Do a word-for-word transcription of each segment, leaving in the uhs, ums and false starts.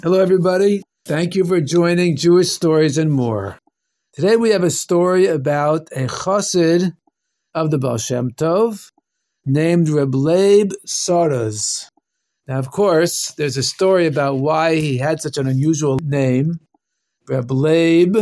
Hello, everybody. Thank you for joining Jewish Stories and More. Today we have a story about a chassid of the Baal Shem Tov named Reb Leib Sarez. Now, of course, there's a story about why he had such an unusual name, Reb Leib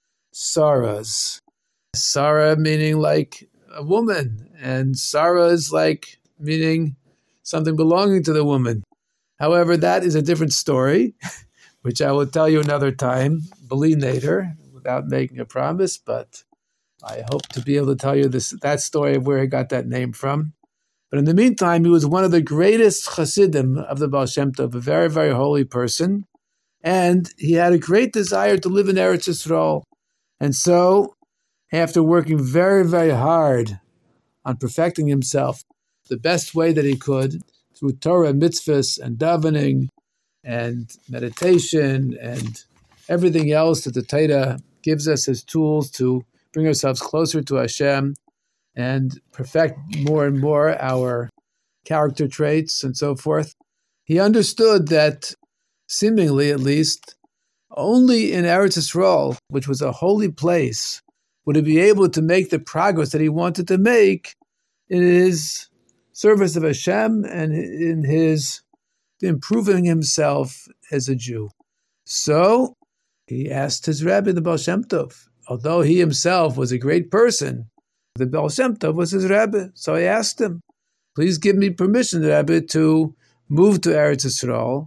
Sarez. Sarah meaning like a woman, and Sarez like meaning something belonging to the woman. However, that is a different story, which I will tell you another time, later, without making a promise, but I hope to be able to tell you this that story of where he got that name from. But in the meantime, he was one of the greatest chassidim of the Baal Shem Tov, a very, very holy person, and he had a great desire to live in Eretz Yisrael. And so, after working very, very hard on perfecting himself the best way that he could, through Torah, mitzvahs, and davening, and meditation, and everything else that the Torah gives us as tools to bring ourselves closer to Hashem and perfect more and more our character traits and so forth. He understood that, seemingly at least, only in Eretz Yisrael, which was a holy place, would he be able to make the progress that he wanted to make in his service of Hashem and in his improving himself as a Jew. So he asked his Rebbe, the Baal Shem Tov, although he himself was a great person, the Baal Shem Tov was his Rebbe. So he asked him, please give me permission, Rebbe, to move to Eretz Yisrael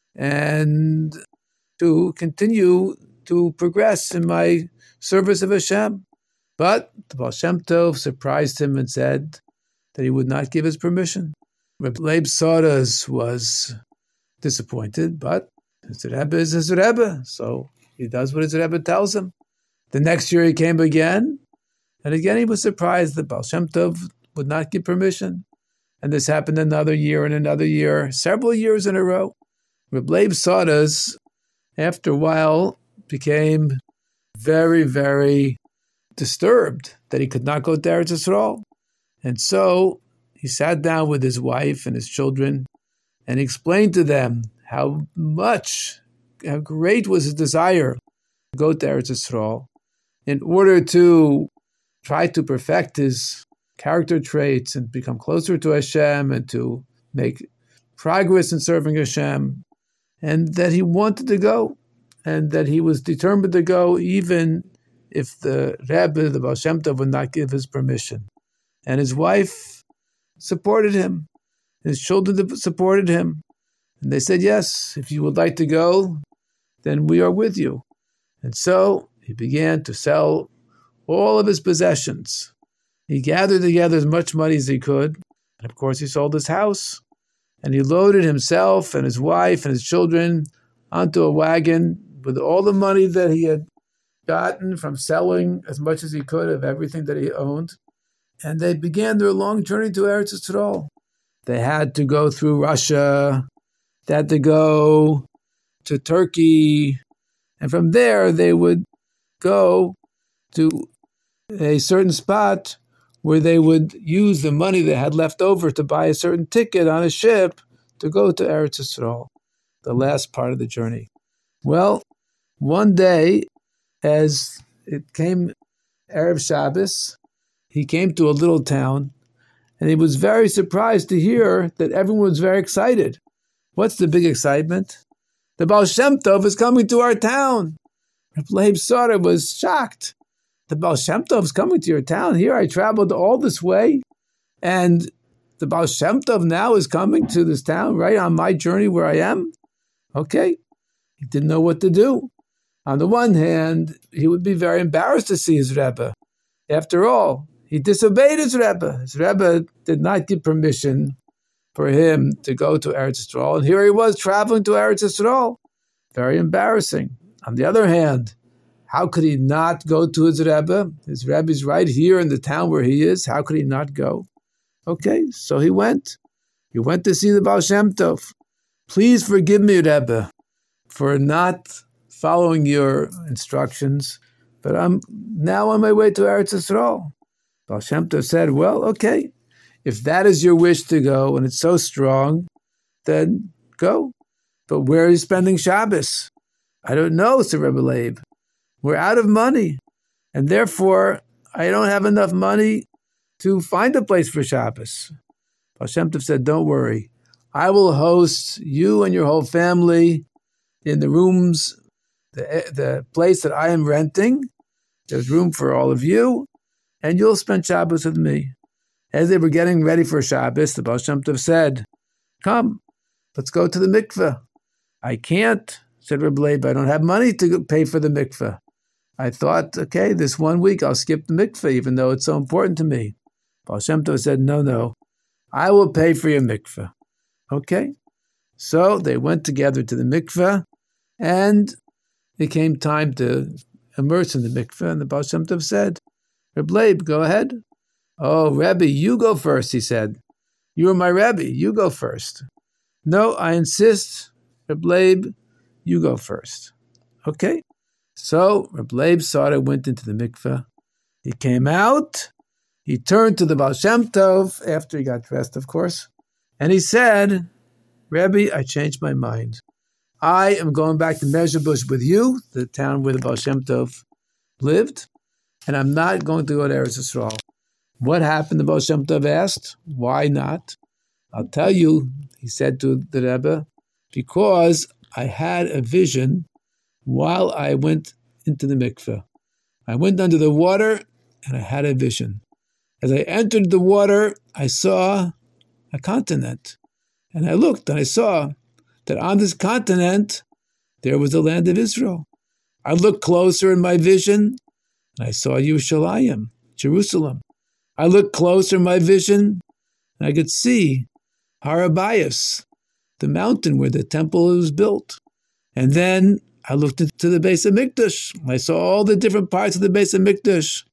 and to continue to progress in my service of Hashem. But the Baal Shem Tov surprised him and said that he would not give his permission. Reb Leib Sarez was disappointed, but his Rebbe is his Rebbe, so he does what his Rebbe tells him. The next year he came again, and again he was surprised that Baal Shem Tov would not give permission. And this happened another year and another year, several years in a row. Reb Leib Sarez, after a while, became very, very disturbed that he could not go to Eretz Yisrael. And so he sat down with his wife and his children and explained to them how much, how great was his desire to go to Eretz Yisrael in order to try to perfect his character traits and become closer to Hashem and to make progress in serving Hashem, and that he wanted to go and that he was determined to go even if the Rebbe, the Baal Shem Tov, would not give his permission. And his wife supported him. His children supported him. And they said, yes, if you would like to go, then we are with you. And so he began to sell all of his possessions. He gathered together as much money as he could. And of course, he sold his house. And he loaded himself and his wife and his children onto a wagon with all the money that he had gotten from selling as much as he could of everything that he owned. And they began their long journey to Eretz Yisrael. They had to go through Russia. They had to go to Turkey. And from there, they would go to a certain spot where they would use the money they had left over to buy a certain ticket on a ship to go to Eretz Yisrael, the last part of the journey. Well, one day, as it came Erev Shabbos, he came to a little town, and he was very surprised to hear that everyone was very excited. What's the big excitement? The Baal Shem Tov is coming to our town. Reb Leib Sarez was shocked. The Baal Shem Tov is coming to your town? Here I traveled all this way, and the Baal Shem Tov now is coming to this town right on my journey where I am? Okay. He didn't know what to do. On the one hand, he would be very embarrassed to see his Rebbe. After all, he disobeyed his Rebbe. His Rebbe did not give permission for him to go to Eretz Yisrael, and here he was traveling to Eretz Yisrael. Very embarrassing. On the other hand, how could he not go to his Rebbe? His Rebbe is right here in the town where he is. How could he not go? Okay, so he went. He went to see the Baal Shem Tov. Please forgive me, Rebbe, for not following your instructions, but I'm now on my way to Eretz Yisrael. Baal Shem Tov said, well, okay, if that is your wish to go and it's so strong, then go. But where are you spending Shabbos? I don't know, said Rebbe Leib. We're out of money, and therefore I don't have enough money to find a place for Shabbos. Baal Shem Tov said, don't worry. I will host you and your whole family in the rooms, the, the place that I am renting. There's room for all of you, and you'll spend Shabbos with me. As they were getting ready for Shabbos, the Baal Shem Tov said, come, let's go to the mikveh. I can't, said Rebbe Leib. I don't have money to pay for the mikveh. I thought, okay, this one week I'll skip the mikveh, even though it's so important to me. Baal Shem Tov said, no, no, I will pay for your mikveh. Okay, so they went together to the mikveh, and it came time to immerse in the mikveh, and the Baal Shem Tov said, Rebbe Leib, go ahead. Oh, Rebbe, you go first, he said. You are my Rebbe, you go first. No, I insist, Rebbe Leib, you go first. Okay, so Rebbe Leib Sada went into the mikveh. He came out, he turned to the Baal Shem Tov, after he got dressed, of course, and he said, Rebbe, I changed my mind. I am going back to Mezhebush with you, the town where the Baal Shem Tov lived, and I'm not going to go to Eretz Yisrael. What happened, the Baal Shem Tov asked? Why not? I'll tell you, he said to the Rebbe, because I had a vision while I went into the mikveh. I went under the water, and I had a vision. As I entered the water, I saw a continent. And I looked and I saw that on this continent, there was the land of Israel. I looked closer in my vision, and I saw Yerushalayim, Jerusalem. I looked closer in my vision, and I could see Har Habayis, the mountain where the temple was built. And then I looked into the Beis HaMikdash. I saw all the different parts of the Beis HaMikdash,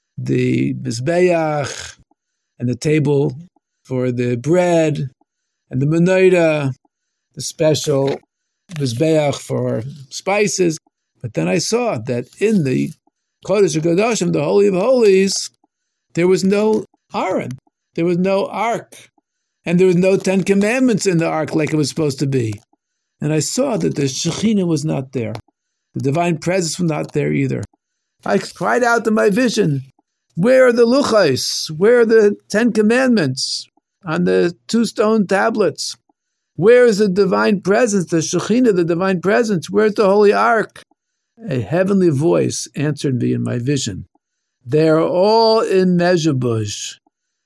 the Mizbeach, and the table for the bread, and the menorah, the special Mizbeach for spices. But then I saw that in the Kodesh HaKodashim, the Holy of Holies, there was no Aron, there was no Ark, and there was no Ten Commandments in the Ark like it was supposed to be. And I saw that the Shekhinah was not there. The divine presence was not there either. I cried out in my vision, where are the Luchos? Where are the Ten Commandments on the two stone tablets? Where is the divine presence, the Shekhinah, the divine presence? Where's the Holy Ark? A heavenly voice answered me in my vision. They're all in Mezhebush.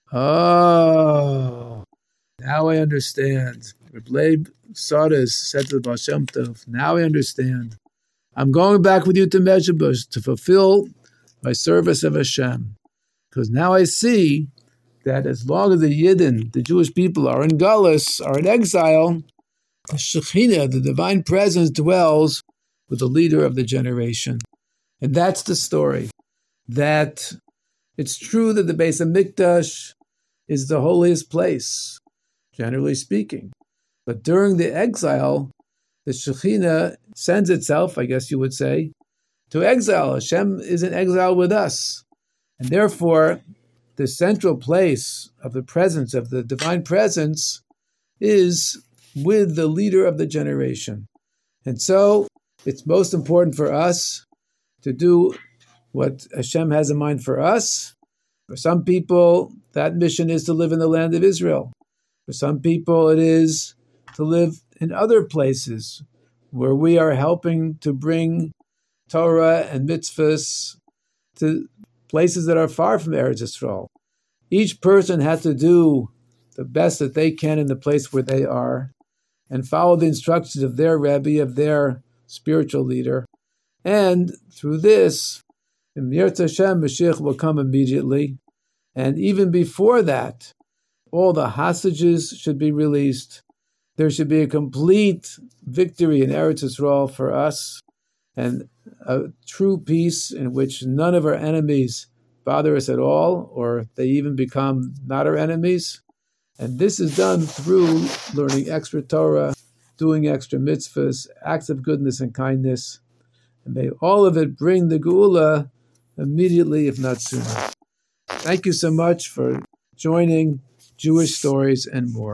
Oh, now I understand. Rebbe Leib Sadas said to the Baal Shem Tov, now I understand. I'm going back with you to Mezhebush to fulfill my service of Hashem. Because now I see that as long as the Yidden, the Jewish people, are in Galus, are in exile, the Shekhinah, the divine presence, dwells with the leader of the generation. And that's the story. That it's true that the Beis HaMikdash is the holiest place, generally speaking. But during the exile, the Shekhinah sends itself, I guess you would say, to exile. Hashem is in exile with us. And therefore, the central place of the presence, of the divine presence, is with the leader of the generation. And so, it's most important for us to do what Hashem has in mind for us. For some people, that mission is to live in the land of Israel. For some people, it is to live in other places where we are helping to bring Torah and mitzvahs to places that are far from Eretz Yisrael. Each person has to do the best that they can in the place where they are and follow the instructions of their Rebbe, of their spiritual leader. And through this, in Yirtzeh Hashem, Mashiach will come immediately. And even before that, all the hostages should be released. There should be a complete victory in Eretz Yisrael for us, and a true peace in which none of our enemies bother us at all, or they even become not our enemies. And this is done through learning extra Torah, doing extra mitzvahs, acts of goodness and kindness. And may all of it bring the Geula immediately, if not sooner. Thank you so much for joining Jewish Stories and More.